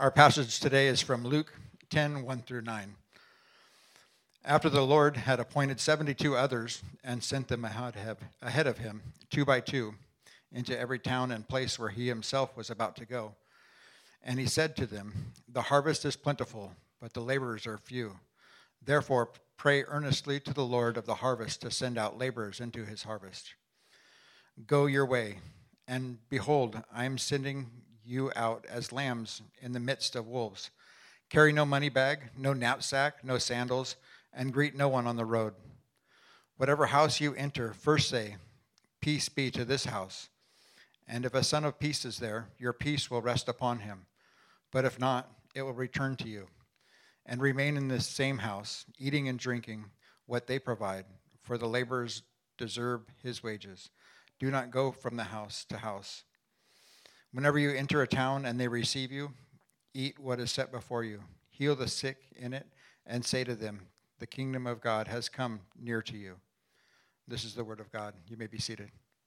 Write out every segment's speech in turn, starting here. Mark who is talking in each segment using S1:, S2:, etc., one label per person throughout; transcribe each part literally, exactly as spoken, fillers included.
S1: Our passage today is from Luke ten, one through nine. After the Lord had appointed seventy-two others and sent them ahead of him, two by two, into every town and place where he himself was about to go. And he said to them, "The harvest is plentiful, but the laborers are few. Therefore pray earnestly to the Lord of the harvest to send out laborers into his harvest. Go your way, and behold, I am sending you out as lambs in the midst of wolves. Carry no money bag, no knapsack, no sandals, and greet no one on the road. Whatever house you enter, first say, 'Peace be to this house.' And if a son of peace is there, your peace will rest upon him. But if not, it will return to you. And remain in this same house, eating and drinking what they provide, for the laborers deserve his wages. Do not go from the house to house. Whenever you enter a town and they receive you, eat what is set before you. Heal the sick in it, and say to them, 'The kingdom of God has come near to you.'" This is the word of God. You may be seated.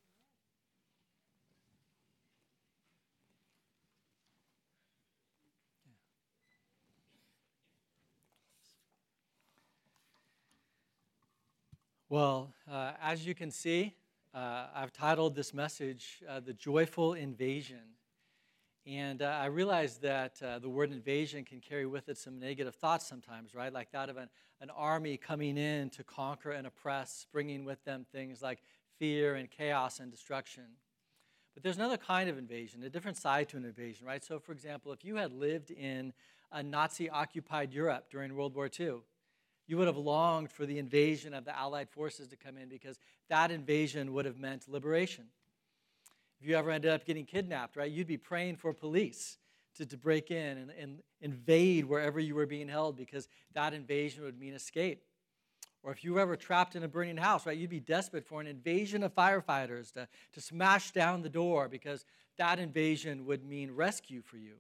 S2: Well, uh, as you can see, uh, I've titled this message, uh, The Joyful Invasion. And uh, I realize that uh, the word invasion can carry with it some negative thoughts sometimes, right? Like that of an, an army coming in to conquer and oppress, bringing with them things like fear and chaos and destruction. But there's another kind of invasion, a different side to an invasion, right? So, for example, if you had lived in a Nazi-occupied Europe during World War Two, you would have longed for the invasion of the Allied forces to come in because that invasion would have meant liberation. If you ever ended up getting kidnapped, right, you'd be praying for police to, to break in and, and invade wherever you were being held because that invasion would mean escape. Or if you were ever trapped in a burning house, right, you'd be desperate for an invasion of firefighters to, to smash down the door because that invasion would mean rescue for you.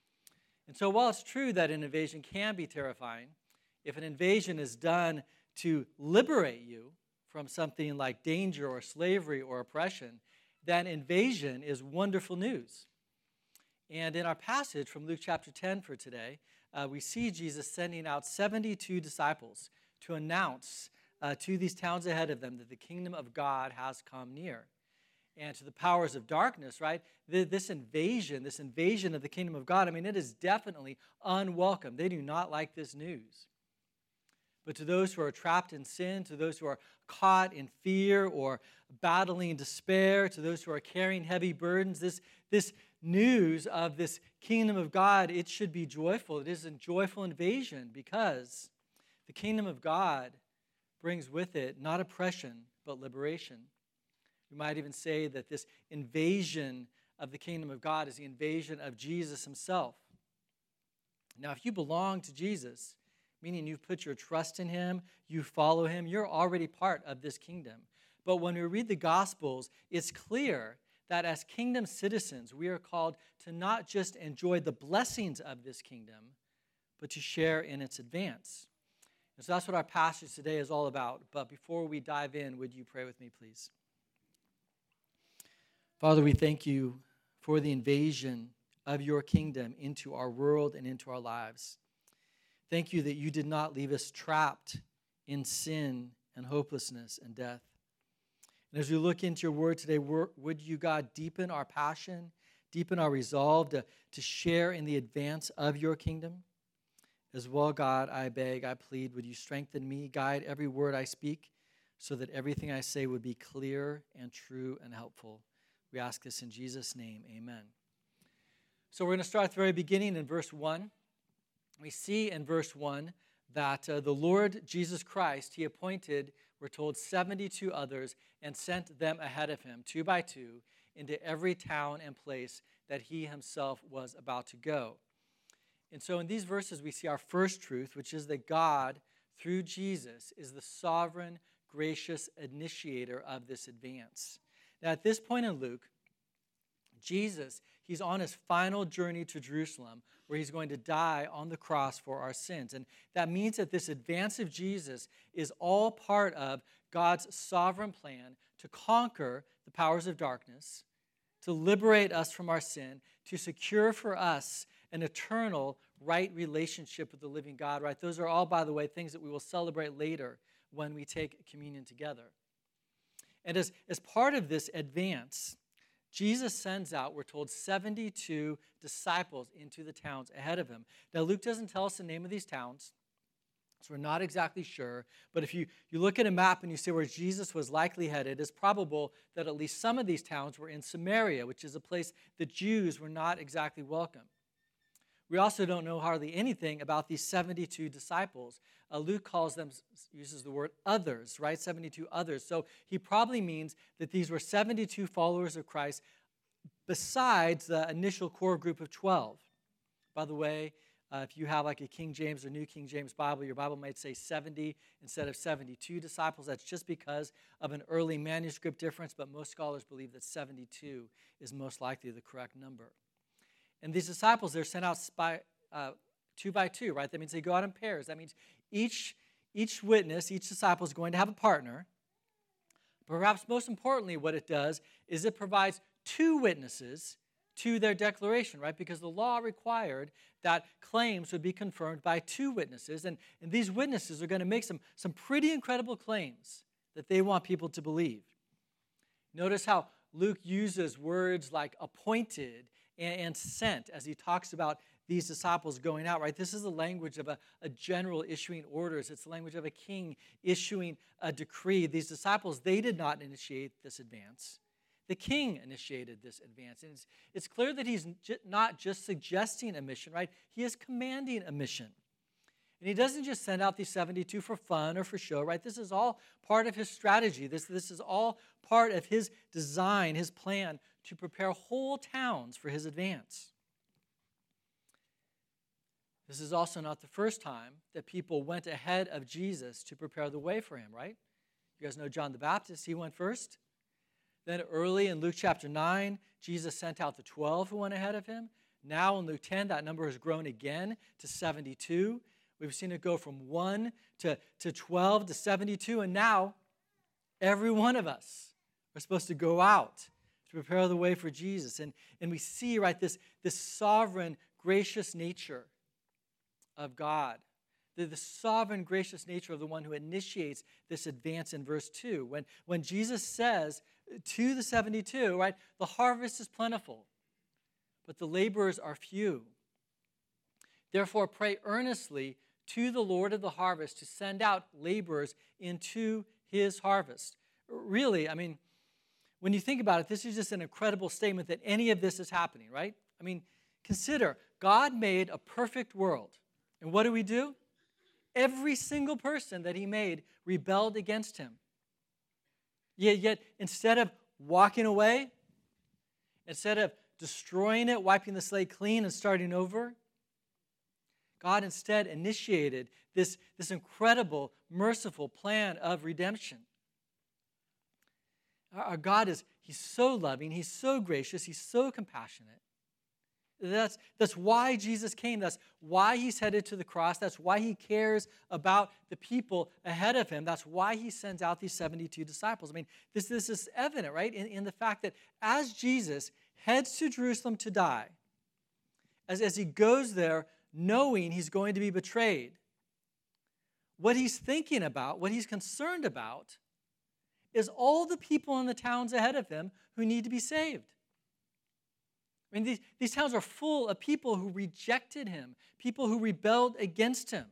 S2: And so while it's true that an invasion can be terrifying, if an invasion is done to liberate you from something like danger or slavery or oppression, then invasion is wonderful news. And in our passage from Luke chapter ten for today, uh, we see Jesus sending out seventy-two disciples to announce uh, to these towns ahead of them that the kingdom of God has come near. And to the powers of darkness, right, this invasion, this invasion of the kingdom of God, I mean, it is definitely unwelcome. They do not like this news. But to those who are trapped in sin, to those who are caught in fear or battling despair, to those who are carrying heavy burdens, this, this news of this kingdom of God, it should be joyful. It is a joyful invasion because the kingdom of God brings with it not oppression, but liberation. We might even say that this invasion of the kingdom of God is the invasion of Jesus himself. Now, if you belong to Jesus, meaning you've put your trust in him, you follow him, you're already part of this kingdom. But when we read the Gospels, it's clear that as kingdom citizens, we are called to not just enjoy the blessings of this kingdom, but to share in its advance. And so that's what our passage today is all about. But before we dive in, would you pray with me, please? Father, we thank you for the invasion of your kingdom into our world and into our lives. Thank you that you did not leave us trapped in sin and hopelessness and death. And as we look into your word today, would you, God, deepen our passion, deepen our resolve to, to share in the advance of your kingdom? As well, God, I beg, I plead, would you strengthen me, guide every word I speak, so that everything I say would be clear and true and helpful. We ask this in Jesus' name, amen. So we're going to start at the very beginning in verse one. We see in verse one that uh, the Lord Jesus Christ, he appointed, we're told, seventy-two others and sent them ahead of him, two by two, into every town and place that he himself was about to go. And so in these verses, we see our first truth, which is that God, through Jesus, is the sovereign, gracious initiator of this advance. Now, at this point in Luke, Jesus, he's on his final journey to Jerusalem, where he's going to die on the cross for our sins. And that means that this advance of Jesus is all part of God's sovereign plan to conquer the powers of darkness, to liberate us from our sin, to secure for us an eternal, right relationship with the living God, right? Those are all, by the way, things that we will celebrate later when we take communion together. And as, as part of this advance, Jesus sends out, we're told, seventy-two disciples into the towns ahead of him. Now, Luke doesn't tell us the name of these towns, so we're not exactly sure. But if you, you look at a map and you see where Jesus was likely headed, it's probable that at least some of these towns were in Samaria, which is a place the Jews were not exactly welcome. We also don't know hardly anything about these seventy-two disciples. Uh, Luke calls them, uses the word others, right? seventy-two others. So he probably means that these were seventy-two followers of Christ besides the initial core group of twelve. By the way, uh, if you have like a King James or New King James Bible, your Bible might say seventy instead of seventy-two disciples. That's just because of an early manuscript difference, but most scholars believe that seventy-two is most likely the correct number. And these disciples, they're sent out by, uh, two by two, right? That means they go out in pairs. That means each, each witness, each disciple is going to have a partner. Perhaps most importantly, what it does is it provides two witnesses to their declaration, right? Because the law required that claims would be confirmed by two witnesses. And, and these witnesses are going to make some, some pretty incredible claims that they want people to believe. Notice how Luke uses words like appointed and sent as he talks about these disciples going out, right? This is the language of a, a general issuing orders. It's the language of a king issuing a decree. These disciples, they did not initiate this advance. The king initiated this advance. And it's, it's clear that he's j- not just suggesting a mission, right? He is commanding a mission. And he doesn't just send out these seventy-two for fun or for show, right? This is all part of his strategy. This, this is all part of his design, his plan to prepare whole towns for his advance. This is also not the first time that people went ahead of Jesus to prepare the way for him, right? You guys know John the Baptist, he went first. Then early in Luke chapter nine, Jesus sent out the twelve who went ahead of him. Now in Luke ten, that number has grown again to seventy-two. We've seen it go from one to, to twelve to seventy-two, and now every one of us are supposed to go out to prepare the way for Jesus. And, and we see, right, this, this sovereign, gracious nature of God. The, the sovereign, gracious nature of the one who initiates this advance in verse two. When, when Jesus says to the seventy-two, right, the harvest is plentiful, but the laborers are few. Therefore, pray earnestly to the Lord of the harvest to send out laborers into his harvest. Really, I mean, when you think about it, this is just an incredible statement that any of this is happening, right? I mean, consider, God made a perfect world. And what do we do? Every single person that he made rebelled against him. Yet, yet instead of walking away, instead of destroying it, wiping the slate clean and starting over, God instead initiated this, this incredible, merciful plan of redemption. Our God is, he's so loving, he's so gracious, he's so compassionate. That's, that's why Jesus came. That's why he's headed to the cross. That's why he cares about the people ahead of him. That's why he sends out these seventy-two disciples. I mean, this, this is evident, right, in, in the fact that as Jesus heads to Jerusalem to die, as, as he goes there knowing he's going to be betrayed, what he's thinking about, what he's concerned about, is all the people in the towns ahead of him who need to be saved. I mean, these, these towns are full of people who rejected him, people who rebelled against him.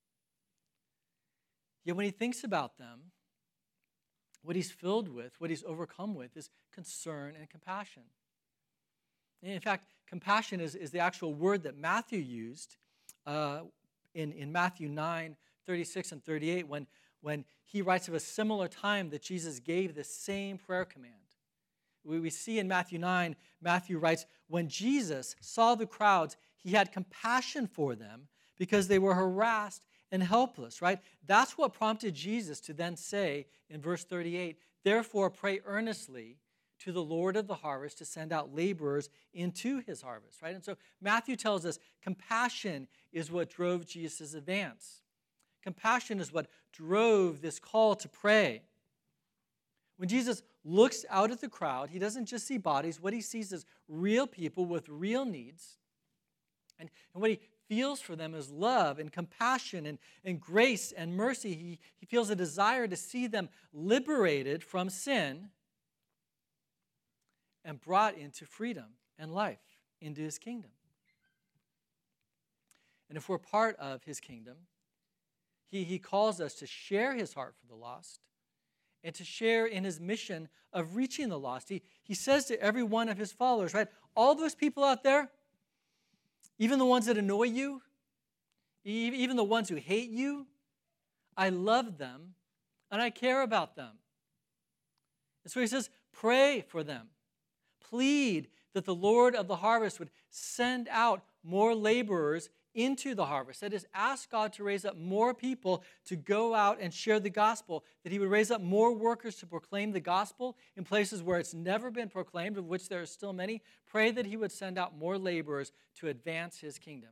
S2: Yet when he thinks about them, what he's filled with, what he's overcome with, is concern and compassion. And in fact, compassion is, is the actual word that Matthew used uh, in, in Matthew nine, thirty-six and thirty-eight, when, when he writes of a similar time that Jesus gave the same prayer command. We, we see in Matthew nine, Matthew writes, when Jesus saw the crowds, he had compassion for them because they were harassed and helpless, right? That's what prompted Jesus to then say in verse thirty-eight, therefore pray earnestly to the Lord of the harvest to send out laborers into his harvest, right? And so Matthew tells us compassion is what drove Jesus' advance. Compassion is what drove this call to pray. When Jesus looks out at the crowd, he doesn't just see bodies. What he sees is real people with real needs. And, and what he feels for them is love and compassion and, and grace and mercy. He, he feels a desire to see them liberated from sin and brought into freedom and life, into his kingdom. And if we're part of his kingdom, he, he calls us to share his heart for the lost and to share in his mission of reaching the lost. He, he says to every one of his followers, right, all those people out there, even the ones that annoy you, even the ones who hate you, I love them and I care about them. And so he says, pray for them. Plead that the Lord of the harvest would send out more laborers into the harvest. That is, ask God to raise up more people to go out and share the gospel, that he would raise up more workers to proclaim the gospel in places where it's never been proclaimed, of which there are still many. Pray that he would send out more laborers to advance his kingdom.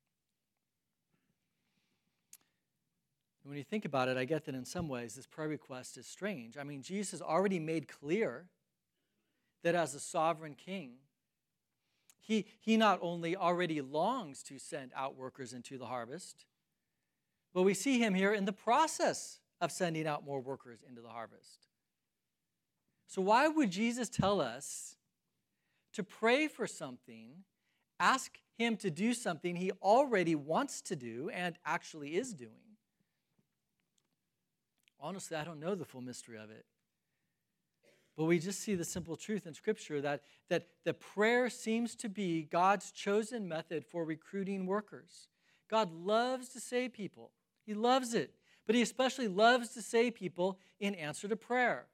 S2: When you think about it, I get that in some ways this prayer request is strange. I mean, Jesus has already made clear that as a sovereign king, He, he not only already longs to send out workers into the harvest, but we see him here in the process of sending out more workers into the harvest. So why would Jesus tell us to pray for something, ask him to do something he already wants to do and actually is doing? Honestly, I don't know the full mystery of it. But we just see the simple truth in Scripture that, that, that prayer seems to be God's chosen method for recruiting workers. God loves to save people. He loves it. But he especially loves to save people in answer to prayer.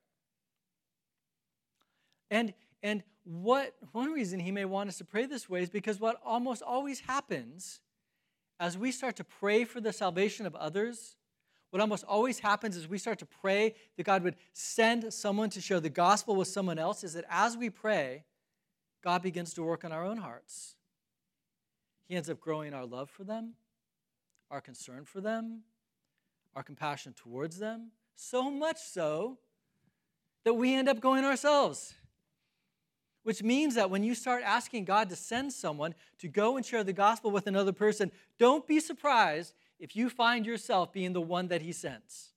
S2: And, and what one reason he may want us to pray this way is because what almost always happens as we start to pray for the salvation of others, what almost always happens is we start to pray that God would send someone to share the gospel with someone else, is that as we pray, God begins to work on our own hearts. He ends up growing our love for them, our concern for them, our compassion towards them, so much so that we end up going ourselves. Which means that when you start asking God to send someone to go and share the gospel with another person, don't be surprised if you find yourself being the one that he sends.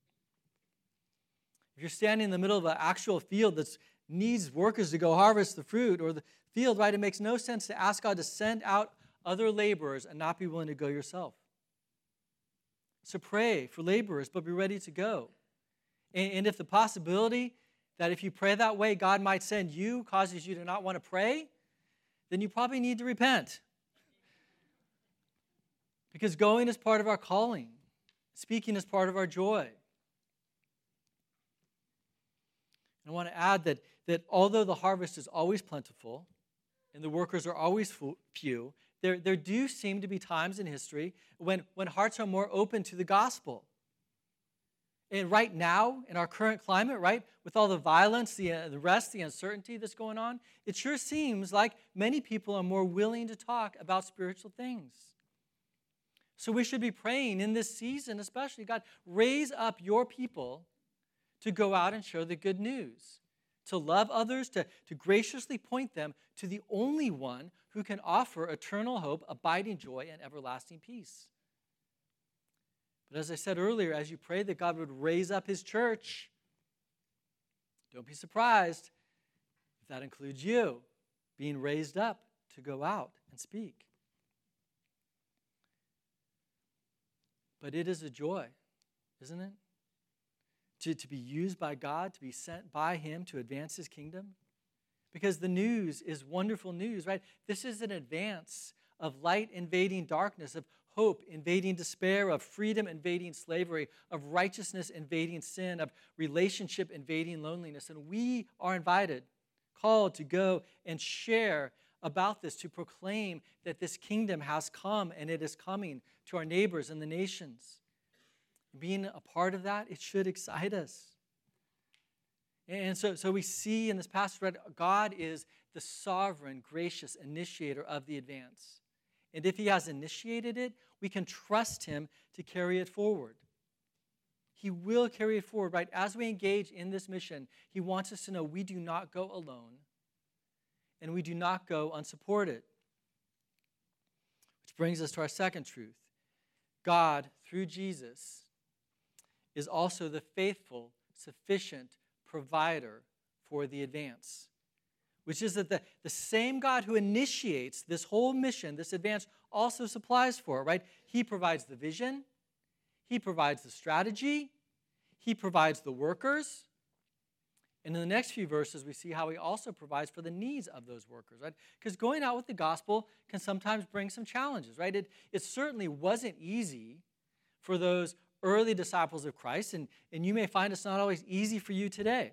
S2: If you're standing in the middle of an actual field that needs workers to go harvest the fruit or the field, right, it makes no sense to ask God to send out other laborers and not be willing to go yourself. So pray for laborers, but be ready to go. And, and if the possibility that if you pray that way, God might send you causes you to not want to pray, then you probably need to repent. Because going is part of our calling. Speaking is part of our joy. And I want to add that, that although the harvest is always plentiful and the workers are always few, there, there do seem to be times in history when, when hearts are more open to the gospel. And right now, in our current climate, right, with all the violence, the, uh, the rest, the uncertainty that's going on, it sure seems like many people are more willing to talk about spiritual things. So we should be praying in this season, especially, God, raise up your people to go out and share the good news, to love others, to, to graciously point them to the only one who can offer eternal hope, abiding joy, and everlasting peace. But as I said earlier, as you pray that God would raise up his church, don't be surprised if that includes you being raised up to go out and speak. But it is a joy, isn't it? To, to be used by God, to be sent by him to advance his kingdom. Because the news is wonderful news, right? This is an advance of light invading darkness, of hope invading despair, of freedom invading slavery, of righteousness invading sin, of relationship invading loneliness. And we are invited, called to go and share about this, to proclaim that this kingdom has come and it is coming to our neighbors and the nations. Being a part of that, it should excite us. And so, so we see in this passage, right, God is the sovereign, gracious initiator of the advance. And if he has initiated it, we can trust him to carry it forward. He will carry it forward, right? As we engage in this mission, he wants us to know we do not go alone and we do not go unsupported. brings us to our second truth. God, through Jesus, is also the faithful, sufficient provider for the advance, which is that the, the same God who initiates this whole mission, this advance, also supplies for it, right? He provides the vision. He provides the strategy. He provides the workers. And in the next few verses, we see how he also provides for the needs of those workers, right? Because going out with the gospel can sometimes bring some challenges, right? It, it certainly wasn't easy for those early disciples of Christ, and, and you may find it's not always easy for you today.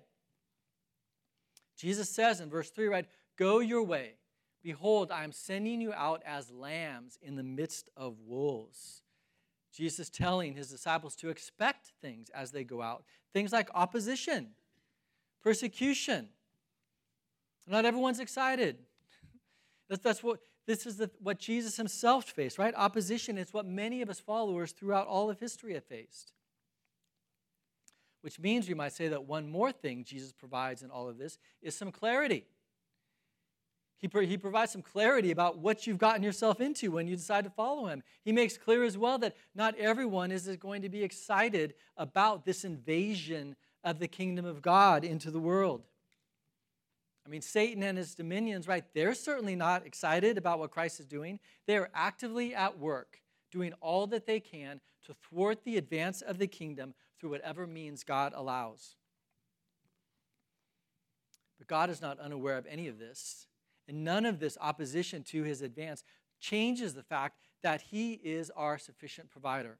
S2: Jesus says in verse three, right, "Go your way. Behold, I am sending you out as lambs in the midst of wolves." Jesus telling his disciples to expect things as they go out, things like opposition, persecution. Not everyone's excited. That's, that's what this is the, what Jesus himself faced, right? Opposition is what many of his followers throughout all of history have faced. Which means we might say that one more thing Jesus provides in all of this is some clarity. He, pro- he provides some clarity about what you've gotten yourself into when you decide to follow him. He makes clear as well that not everyone is going to be excited about this invasion of the kingdom of God into the world. I mean, Satan and his dominions, right, they're certainly not excited about what Christ is doing. They are actively at work, doing all that they can to thwart the advance of the kingdom through whatever means God allows. But God is not unaware of any of this, and none of this opposition to his advance changes the fact that he is our sufficient provider.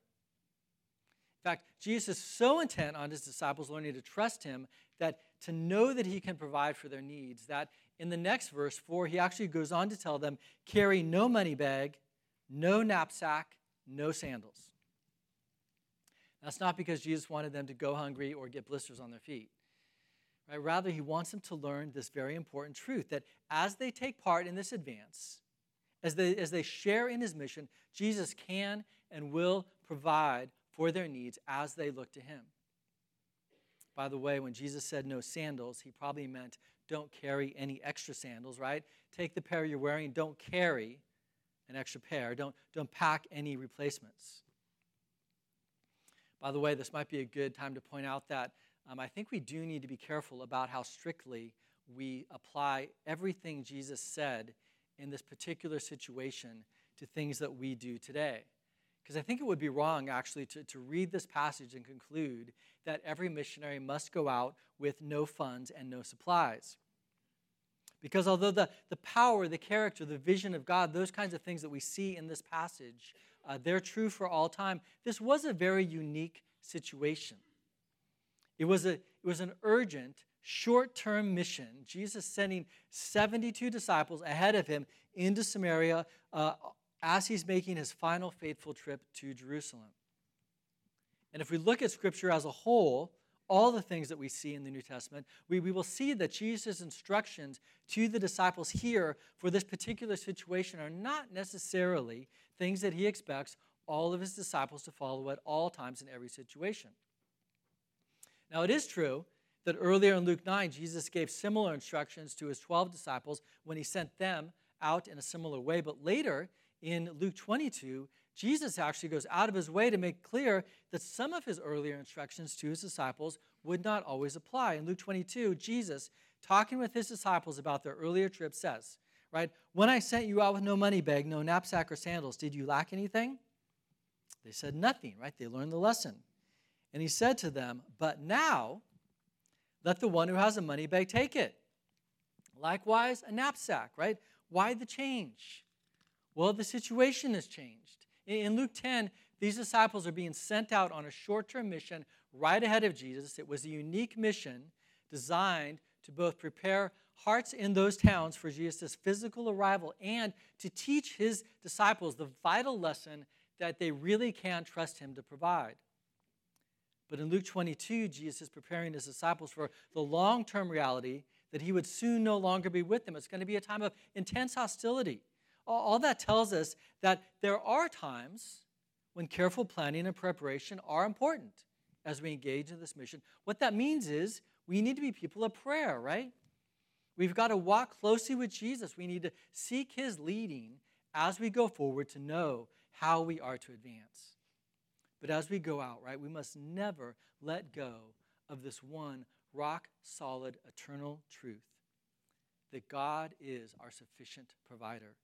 S2: In fact, Jesus is so intent on his disciples learning to trust him that to know that he can provide for their needs, that in the next verse four, he actually goes on to tell them, carry no money bag, no knapsack, no sandals. That's not because Jesus wanted them to go hungry or get blisters on their feet. Right? Rather, he wants them to learn this very important truth, that as they take part in this advance, as they, as they share in his mission, Jesus can and will provide for their needs as they look to him. By the way, when Jesus said no sandals, he probably meant don't carry any extra sandals, right? Take the pair you're wearing, don't carry an extra pair. Don't, don't pack any replacements. By the way, this might be a good time to point out that um, I think we do need to be careful about how strictly we apply everything Jesus said in this particular situation to things that we do today. Because I think it would be wrong, actually, to, to read this passage and conclude that every missionary must go out with no funds and no supplies. Because although the, the power, the character, the vision of God, those kinds of things that we see in this passage, uh, they're true for all time, this was a very unique situation. It was, a, it was an urgent, short-term mission. Jesus sending seventy-two disciples ahead of him into Samaria uh, as he's making his final faithful trip to Jerusalem. And if we look at Scripture as a whole, all the things that we see in the New Testament, we, we will see that Jesus' instructions to the disciples here for this particular situation are not necessarily things that he expects all of his disciples to follow at all times in every situation. Now, it is true that earlier in Luke nine, Jesus gave similar instructions to his twelve disciples when he sent them out in a similar way. But later, in Luke twenty-two, Jesus actually goes out of his way to make clear that some of his earlier instructions to his disciples would not always apply. In Luke twenty-two, Jesus, talking with his disciples about their earlier trip, says, right, when I sent you out with no money bag, no knapsack or sandals, did you lack anything? They said nothing, right? They learned the lesson. And he said to them, but now let the one who has a money bag take it. Likewise, a knapsack, right? Why the change? Well, the situation has changed. In Luke ten, these disciples are being sent out on a short-term mission right ahead of Jesus. It was a unique mission designed to both prepare hearts in those towns for Jesus' physical arrival and to teach his disciples the vital lesson that they really can trust him to provide. But in Luke twenty-two, Jesus is preparing his disciples for the long-term reality that he would soon no longer be with them. It's going to be a time of intense hostility. All that tells us that there are times when careful planning and preparation are important as we engage in this mission. What that means is we need to be people of prayer, right? We've got to walk closely with Jesus. We need to seek his leading as we go forward to know how we are to advance. But as we go out, right, we must never let go of this one rock-solid, eternal truth, that God is our sufficient provider.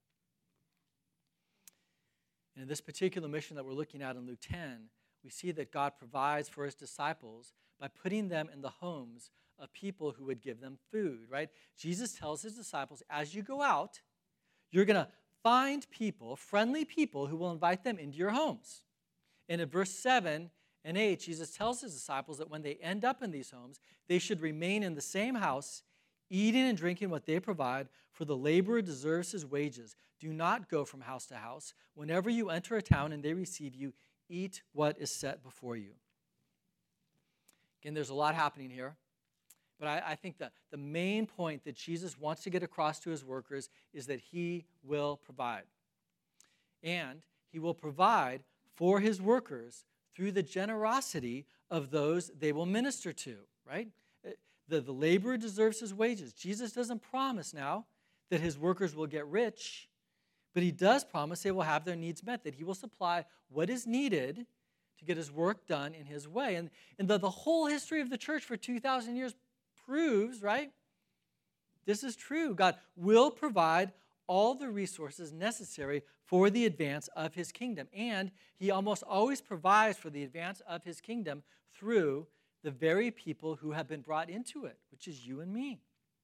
S2: And in this particular mission that we're looking at in Luke ten, we see that God provides for his disciples by putting them in the homes of people who would give them food, right? Jesus tells his disciples, as you go out, you're going to find people, friendly people, who will invite them into your homes. And in verse seven and eight, Jesus tells his disciples that when they end up in these homes, they should remain in the same house, eating and drinking what they provide, for the laborer deserves his wages. Do not go from house to house. Whenever you enter a town and they receive you, eat what is set before you. Again, there's a lot happening here. But I, I think that the main point that Jesus wants to get across to his workers is that he will provide. And he will provide for his workers through the generosity of those they will minister to, right? The, the laborer deserves his wages. Jesus doesn't promise now that his workers will get rich, but he does promise they will have their needs met, that he will supply what is needed to get his work done in his way. And, and the, the whole history of the church for two thousand years proves, right? This is true. God will provide all the resources necessary for the advance of his kingdom. And he almost always provides for the advance of his kingdom through the very people who have been brought into it, which is you and me.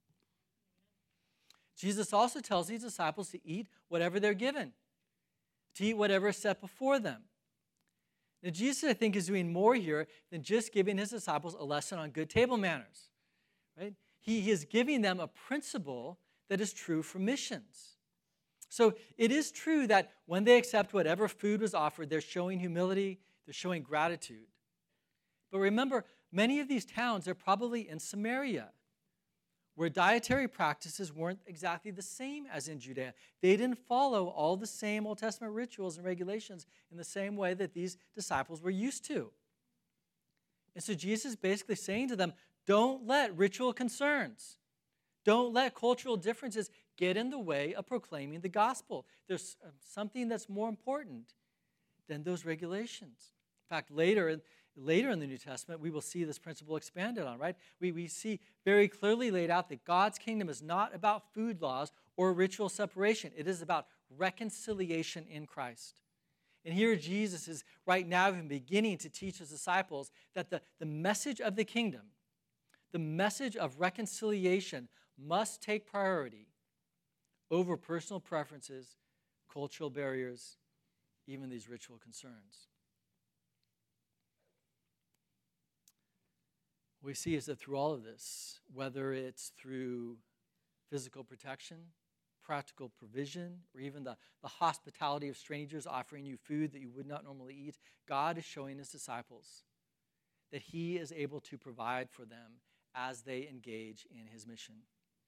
S2: Jesus also tells his disciples to eat whatever they're given, to eat whatever is set before them. Now, Jesus, I think, is doing more here than just giving his disciples a lesson on good table manners. Right? He, he is giving them a principle that is true for missions. So it is true that when they accept whatever food was offered, they're showing humility, they're showing gratitude. But remember, many of these towns are probably in Samaria, where dietary practices weren't exactly the same as in Judea. They didn't follow all the same Old Testament rituals and regulations in the same way that these disciples were used to. And so Jesus is basically saying to them, don't let ritual concerns, don't let cultural differences get in the way of proclaiming the gospel. There's something that's more important than those regulations. In fact, later, later in the New Testament, we will see this principle expanded on, right? We, we see very clearly laid out that God's kingdom is not about food laws or ritual separation. It is about reconciliation in Christ. And here Jesus is right now even beginning to teach his disciples that the, the message of the kingdom, the message of reconciliation, must take priority over personal preferences, cultural barriers, even these ritual concerns. What we see is that through all of this, whether it's through physical protection, practical provision, or even the, the hospitality of strangers offering you food that you would not normally eat, God is showing his disciples that he is able to provide for them as they engage in his mission.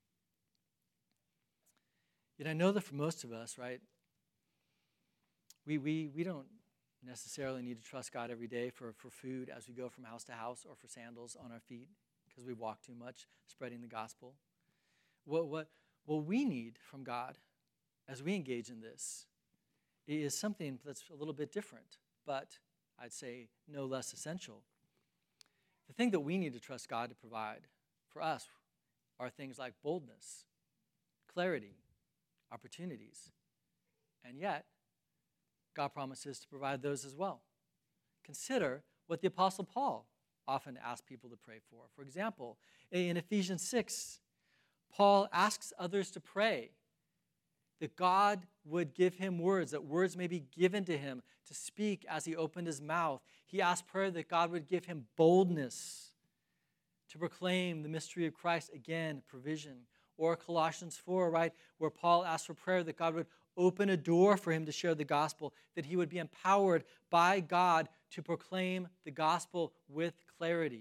S2: Yet I know that for most of us, right, we, we, we don't necessarily need to trust God every day for, for food as we go from house to house, or for sandals on our feet because we walk too much spreading the gospel. What, what, what we need from God as we engage in this is something that's a little bit different, but I'd say no less essential. The thing that we need to trust God to provide for us are things like boldness, clarity, opportunities. And yet, God promises to provide those as well. Consider what the Apostle Paul often asks people to pray for. For example, in Ephesians six, Paul asks others to pray that God would give him words, that words may be given to him to speak as he opened his mouth. He asked prayer that God would give him boldness to proclaim the mystery of Christ, again, provision. Or Colossians four, right, where Paul asked for prayer that God would open a door for him to share the gospel, that he would be empowered by God to proclaim the gospel with clarity.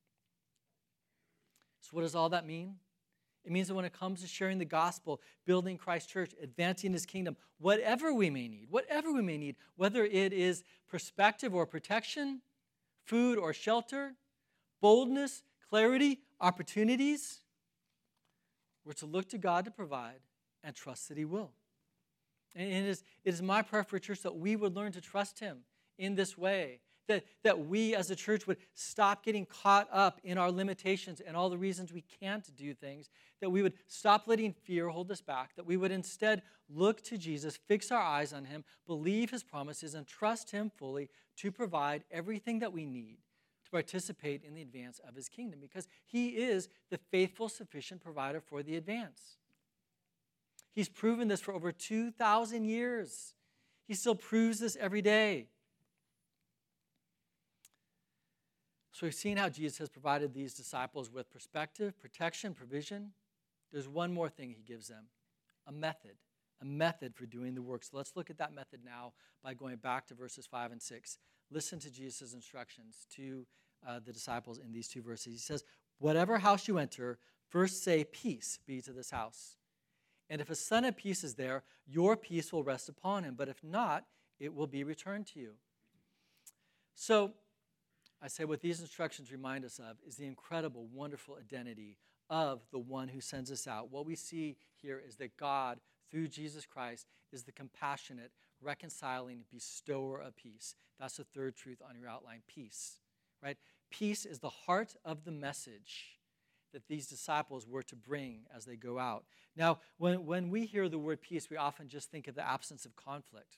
S2: So what does all that mean? It means that when it comes to sharing the gospel, building Christ Church, advancing his kingdom, whatever we may need, whatever we may need, whether it is perspective or protection, food or shelter, boldness, clarity, opportunities, we're to look to God to provide and trust that he will. And it is, it is my prayer for church that we would learn to trust him in this way, that, that we as a church would stop getting caught up in our limitations and all the reasons we can't do things, that we would stop letting fear hold us back, that we would instead look to Jesus, fix our eyes on him, believe his promises, and trust him fully to provide everything that we need to participate in the advance of his kingdom, because he is the faithful, sufficient provider for the advance. He's proven this for over two thousand years. He still proves this every day. So we've seen how Jesus has provided these disciples with perspective, protection, provision. There's one more thing he gives them, a method, a method for doing the work. So let's look at that method now by going back to verses five and six. Listen to Jesus' instructions to uh, the disciples in these two verses. He says, whatever house you enter, first say, peace be to this house. And if a son of peace is there, your peace will rest upon him. But if not, it will be returned to you. So I say what these instructions remind us of is the incredible, wonderful identity of the one who sends us out. What we see here is that God, through Jesus Christ, is the compassionate, reconciling bestower of peace. That's the third truth on your outline, peace. Right? Peace is the heart of the message that these disciples were to bring as they go out. Now, when, when we hear the word peace, we often just think of the absence of conflict.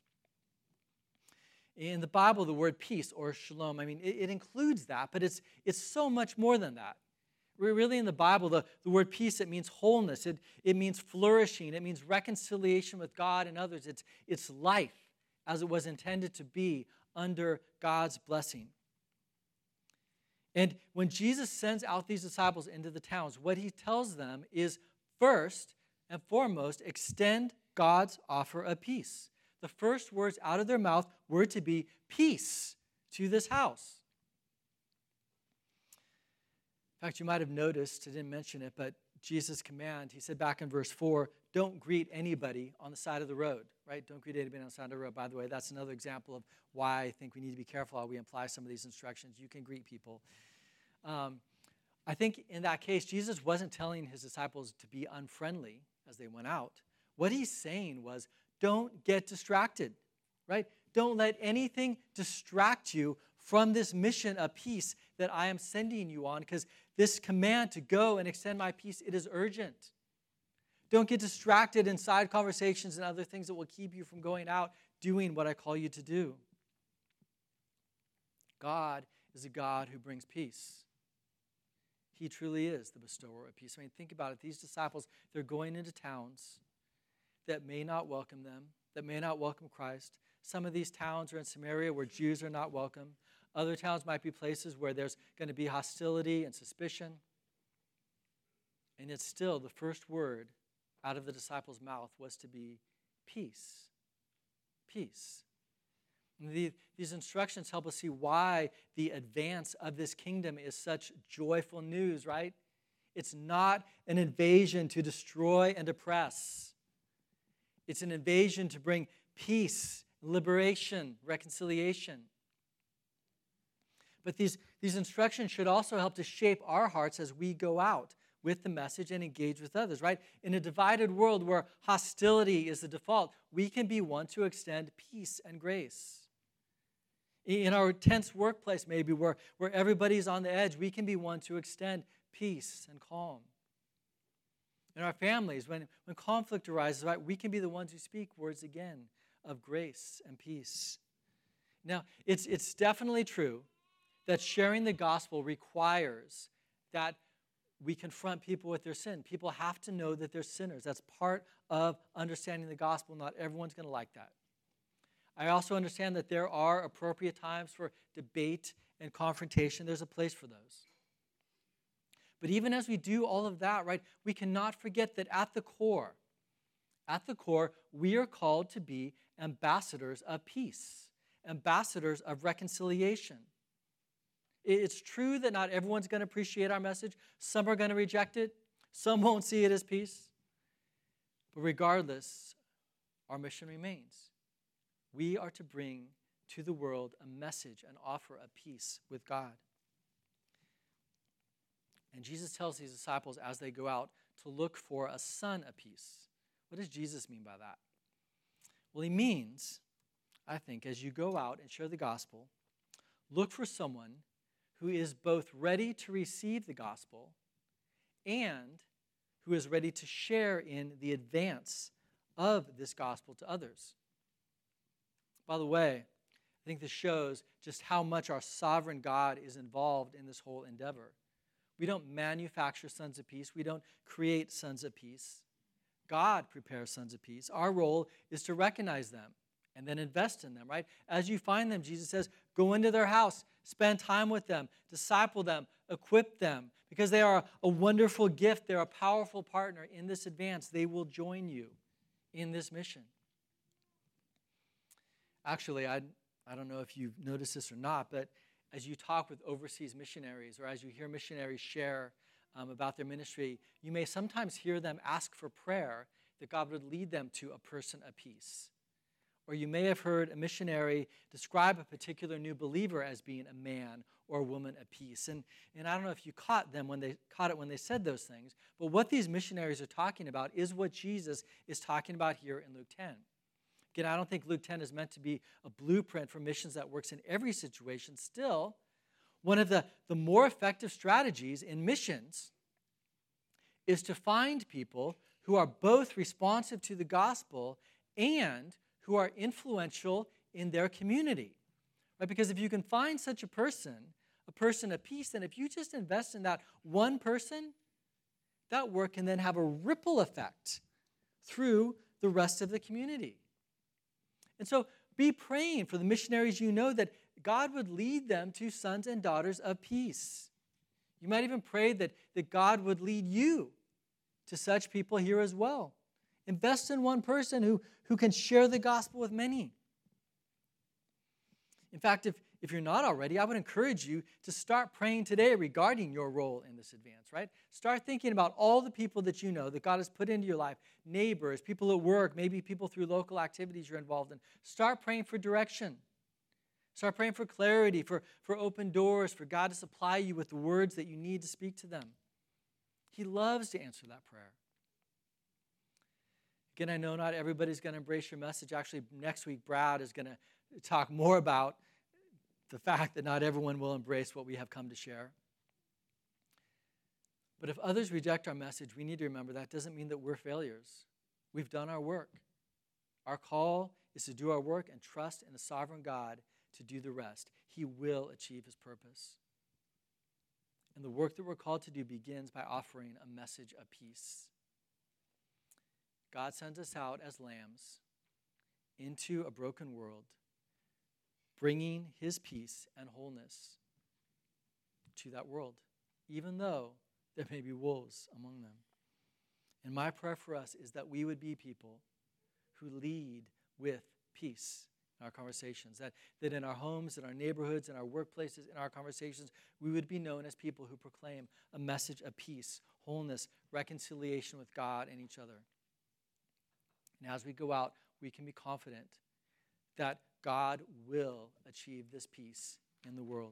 S2: In the Bible, the word peace, or shalom, I mean, it, it includes that, but it's, it's so much more than that. We're really in the Bible, the, the word peace, it means wholeness. It, it means flourishing. It means reconciliation with God and others. It's, it's life as it was intended to be under God's blessing. And when Jesus sends out these disciples into the towns, what he tells them is, first and foremost, extend God's offer of peace. The first words out of their mouth were to be peace to this house. In fact, you might have noticed, I didn't mention it, but Jesus' command, he said back in verse four, don't greet anybody on the side of the road, right? Don't greet anybody on the side of the road. By the way, that's another example of why I think we need to be careful how we apply some of these instructions. You can greet people. Um, I think in that case, Jesus wasn't telling his disciples to be unfriendly as they went out. What he's saying was, don't get distracted, right? Don't let anything distract you from this mission of peace that I am sending you on, because this command to go and extend my peace, it is urgent. Don't get distracted in side conversations and other things that will keep you from going out doing what I call you to do. God is a God who brings peace. He truly is the bestower of peace. I mean, think about it. These disciples, they're going into towns that may not welcome them, that may not welcome Christ. Some of these towns are in Samaria where Jews are not welcome. Other towns might be places where there's going to be hostility and suspicion. And yet still, the first word out of the disciples' mouth was to be peace. Peace. And the, these instructions help us see why the advance of this kingdom is such joyful news, right? It's not an invasion to destroy and oppress. It's an invasion to bring peace, liberation, reconciliation. But these, these instructions should also help to shape our hearts as we go out with the message and engage with others, right? In a divided world where hostility is the default, we can be one to extend peace and grace. In our tense workplace, maybe, where, where everybody's on the edge, we can be one to extend peace and calm. In our families, when, when conflict arises, right, we can be the ones who speak words again of grace and peace. Now, it's, it's definitely true that sharing the gospel requires that we confront people with their sin. People have to know that they're sinners. That's part of understanding the gospel. Not everyone's going to like that. I also understand that there are appropriate times for debate and confrontation. There's a place for those. But even as we do all of that, right, we cannot forget that at the core, at the core, we are called to be ambassadors of peace, ambassadors of reconciliation. It's true that not everyone's going to appreciate our message. Some are going to reject it. Some won't see it as peace. But regardless, our mission remains. We are to bring to the world a message, an offer of peace with God. And Jesus tells these disciples as they go out to look for a son of peace. What does Jesus mean by that? Well, he means, I think, as you go out and share the gospel, look for someone who is both ready to receive the gospel and who is ready to share in the advance of this gospel to others. By the way, I think this shows just how much our sovereign God is involved in this whole endeavor. We don't manufacture sons of peace. We don't create sons of peace. God prepares sons of peace. Our role is to recognize them and then invest in them, right? As you find them, Jesus says, go into their house, spend time with them, disciple them, equip them, because they are a wonderful gift. They're a powerful partner in this advance. They will join you in this mission. Actually, I, I don't know if you've noticed this or not, but as you talk with overseas missionaries or as you hear missionaries share um, about their ministry, you may sometimes hear them ask for prayer that God would lead them to a person of peace. Or you may have heard a missionary describe a particular new believer as being a man or a woman of peace. And, and I don't know if you caught them when they caught it when they said those things, but what these missionaries are talking about is what Jesus is talking about here in Luke ten. Again, I don't think Luke ten is meant to be a blueprint for missions that works in every situation. Still, one of the, the more effective strategies in missions is to find people who are both responsive to the gospel and who are influential in their community. Right? Because if you can find such a person, a person of peace, then if you just invest in that one person, that work can then have a ripple effect through the rest of the community. And so be praying for the missionaries you know that God would lead them to sons and daughters of peace. You might even pray that, that God would lead you to such people here as well. Invest in one person who, who can share the gospel with many. In fact, if, if you're not already, I would encourage you to start praying today regarding your role in this advance, right? Start thinking about all the people that you know that God has put into your life, neighbors, people at work, maybe people through local activities you're involved in. Start praying for direction. Start praying for clarity, for, for open doors, for God to supply you with the words that you need to speak to them. He loves to answer that prayer. Again, I know not everybody's going to embrace your message. Actually, next week, Brad is going to talk more about the fact that not everyone will embrace what we have come to share. But if others reject our message, we need to remember that doesn't mean that we're failures. We've done our work. Our call is to do our work and trust in the sovereign God to do the rest. He will achieve his purpose. And the work that we're called to do begins by offering a message of peace. God sends us out as lambs into a broken world, bringing his peace and wholeness to that world, even though there may be wolves among them. And my prayer for us is that we would be people who lead with peace in our conversations, that, that in our homes, in our neighborhoods, in our workplaces, in our conversations, we would be known as people who proclaim a message of peace, wholeness, reconciliation with God and each other. And as we go out, we can be confident that God will achieve this peace in the world.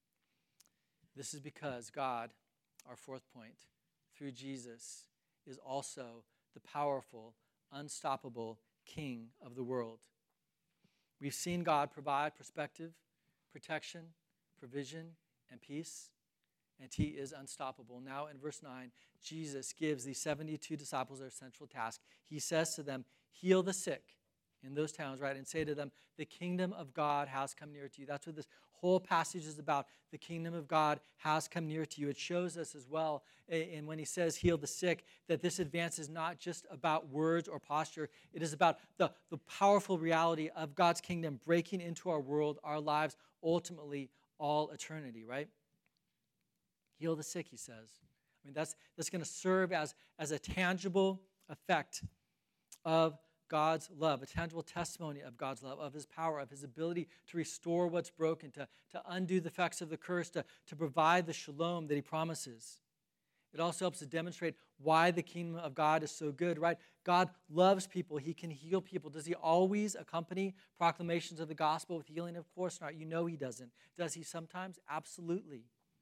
S2: This is because God, our fourth point, through Jesus, is also the powerful, unstoppable King of the world. We've seen God provide perspective, protection, provision, and peace, and he is unstoppable. Now in verse nine, Jesus gives these seventy-two disciples their central task. He says to them, heal the sick in those towns, right? And say to them, the kingdom of God has come near to you. That's what this whole passage is about. The kingdom of God has come near to you. It shows us as well, and when he says heal the sick, that this advance is not just about words or posture. It is about the, the powerful reality of God's kingdom breaking into our world, our lives, ultimately all eternity, right? Heal the sick, he says. I mean, that's, that's going to serve as, as a tangible effect of God's love, a tangible testimony of God's love, of his power, of his ability to restore what's broken, to, to undo the effects of the curse, to, to provide the shalom that he promises. It also helps to demonstrate why the kingdom of God is so good, right? God loves people. He can heal people. Does he always accompany proclamations of the gospel with healing? Of course not. You know he doesn't. Does he sometimes? Absolutely.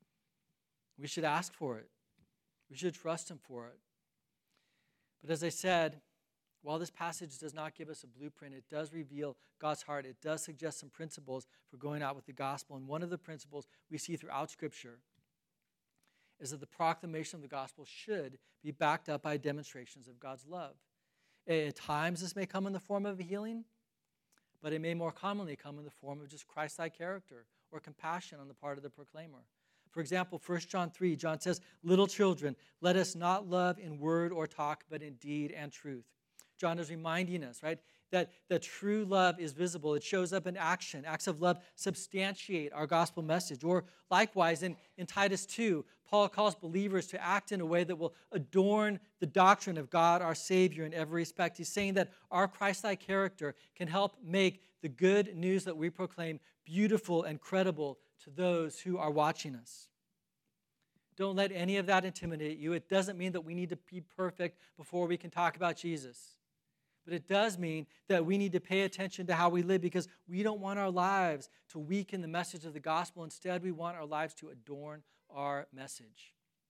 S2: We should ask for it. We should trust him for it. But as I said, While this passage does not give us a blueprint, it does reveal God's heart. It does suggest some principles for going out with the gospel. And one of the principles we see throughout Scripture is that the proclamation of the gospel should be backed up by demonstrations of God's love. At times, this may come in the form of a healing, but it may more commonly come in the form of just Christ-like character or compassion on the part of the proclaimer. For example, First John three, John says, "Little children, let us not love in word or talk, but in deed and truth." John is reminding us, right, that, that true love is visible. It shows up in action. Acts of love substantiate our gospel message. Or likewise, in, in Titus two, Paul calls believers to act in a way that will adorn the doctrine of God, our Savior, in every respect. He's saying that our Christ-like character can help make the good news that we proclaim beautiful and credible to those who are watching us. Don't let any of that intimidate you. It doesn't mean that we need to be perfect before we can talk about Jesus. But it does mean that we need to pay attention to how we live, because we don't want our lives to weaken the message of the gospel. Instead, we want our lives to adorn our message.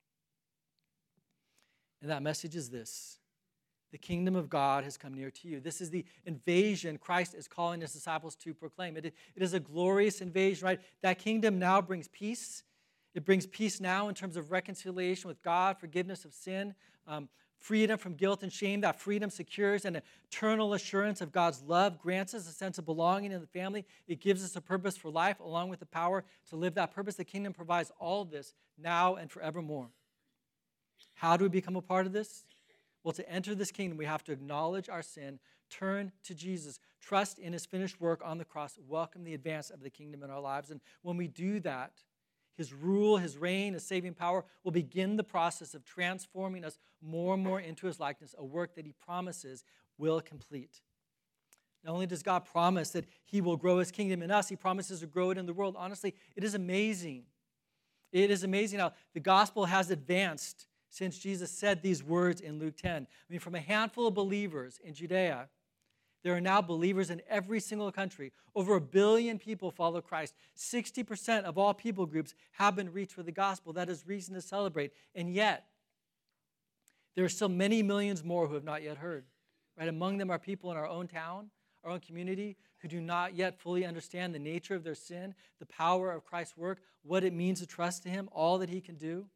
S2: And that message is this: the kingdom of God has come near to you. This is the invasion Christ is calling his disciples to proclaim. It, it is a glorious invasion, right? That kingdom now brings peace. It brings peace now in terms of reconciliation with God, forgiveness of sin, um, freedom from guilt and shame. That freedom secures an eternal assurance of God's love, grants us a sense of belonging in the family. It gives us a purpose for life, along with the power to live that purpose. The kingdom provides all of this now and forevermore. How do we become a part of this? Well, to enter this kingdom, we have to acknowledge our sin, turn to Jesus, trust in his finished work on the cross, welcome the advance of the kingdom in our lives. And when we do that, his rule, his reign, his saving power will begin the process of transforming us more and more into his likeness, a work that he promises will complete. Not only does God promise that he will grow his kingdom in us, he promises to grow it in the world. Honestly, it is amazing. It is amazing how the gospel has advanced since Jesus said these words in Luke ten. I mean, from a handful of believers in Judea, there are now believers in every single country. Over a billion people follow Christ. sixty percent of all people groups have been reached with the gospel. That is reason to celebrate. And yet, there are still many millions more who have not yet heard. Right? Among them are people in our own town, our own community, who do not yet fully understand the nature of their sin, the power of Christ's work, what it means to trust in him, all that he can do.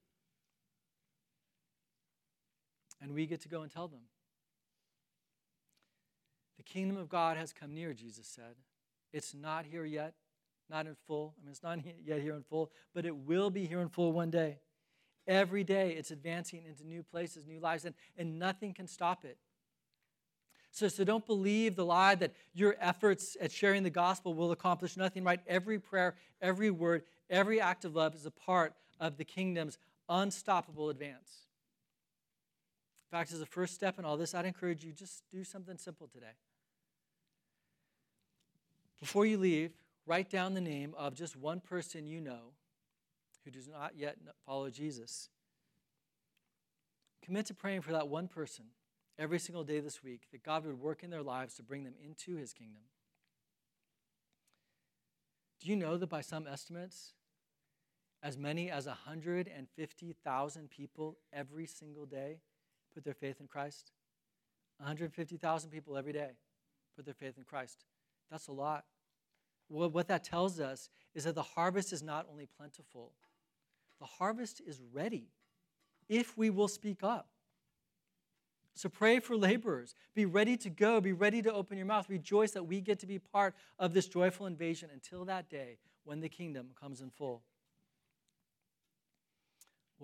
S2: And we get to go and tell them. The kingdom of God has come near, Jesus said. It's not here yet, not in full. I mean, it's not yet here in full, but it will be here in full one day. Every day, it's advancing into new places, new lives, and, and nothing can stop it. So, so don't believe the lie that your efforts at sharing the gospel will accomplish nothing, right? Every prayer, every word, every act of love is a part of the kingdom's unstoppable advance. In fact, as a first step in all this, I'd encourage you just do something simple today. Before you leave, write down the name of just one person you know who does not yet follow Jesus. Commit to praying for that one person every single day this week, that God would work in their lives to bring them into his kingdom. Do you know that by some estimates, as many as one hundred fifty thousand people every single day put their faith in Christ? one hundred fifty thousand people every day put their faith in Christ. That's a lot. Well, what that tells us is that the harvest is not only plentiful, the harvest is ready if we will speak up. So pray for laborers. Be ready to go. Be ready to open your mouth. Rejoice that we get to be part of this joyful invasion until that day when the kingdom comes in full.